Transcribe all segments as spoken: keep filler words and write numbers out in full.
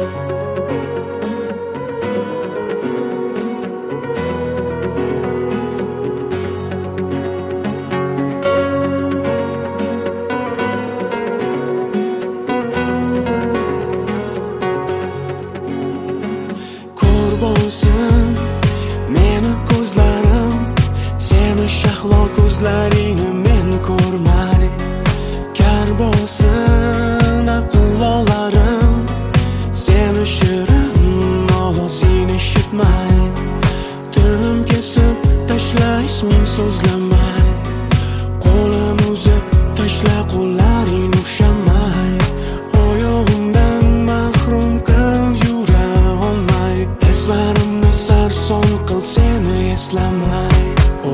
Meni ko'zlarim, seni shahlo ko'zlaringni men ko'rmay, kar bo'lsin aqllolarim, seni shirin ovozingni eshitmay, tilim kesib tashlash ming so'zlamay, qo'lim uzib tashla qo'llaring ushamay, oyog'imdan mahrum qil yura olmay, eslarimni sarson qil seni eslamay. O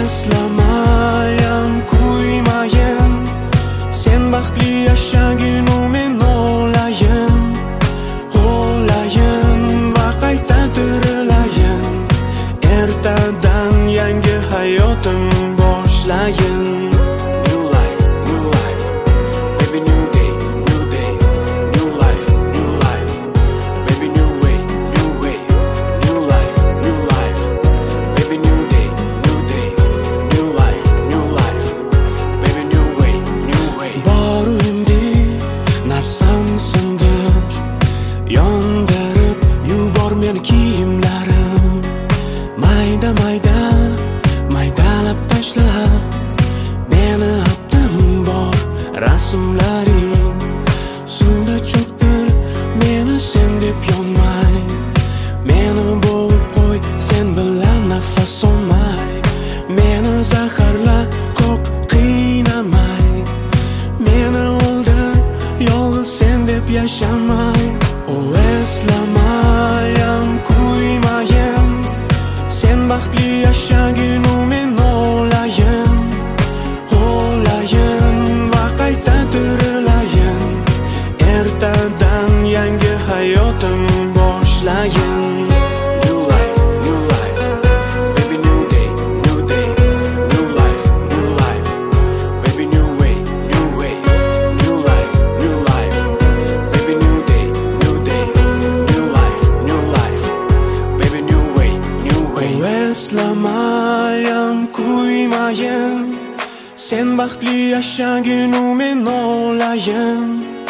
eslamayam kuymayin, sen baxtli yashagin u men o'layin, o'layin va qayta tirilayin, ertadan yangi hayotim boshlayin. New life, new life, baby, new day, new day, new life, new life, baby, new way, new way, new life, new life, baby, new day, new day, new life, new life, baby, new way, new way. Boru endi narsam sindir, yondirib yubor meni kiyimlarim, mayda mayda maydalab tashla meni abdim bor rasmlaring, suvda cho'ktir meni sen deb yonmay, meni bo'g'ib qo'y sen bilan nafas olmay, meni zaharla ko'p qiynamay, meni o'ldir yolg'iz sen deb yashamay. O eslamayam kuymayin, sen baxtli yashagin u men o'layin, o'layin va qayta tirilayin, ertadan yangi hayotim boshlayin. New life, new life, baby, new day, new day, new life, new life, baby, new way, new way, new life, new life, baby, new day, new day, new life, new life, baby, new way, new way. Eslamayam kuymayin, sen baxtli yashagin u men o'layin,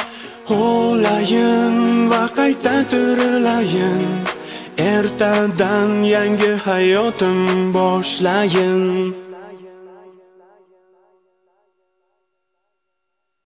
o'layin va qayta tirilayin, ertadan yangi hayotim boshlayin.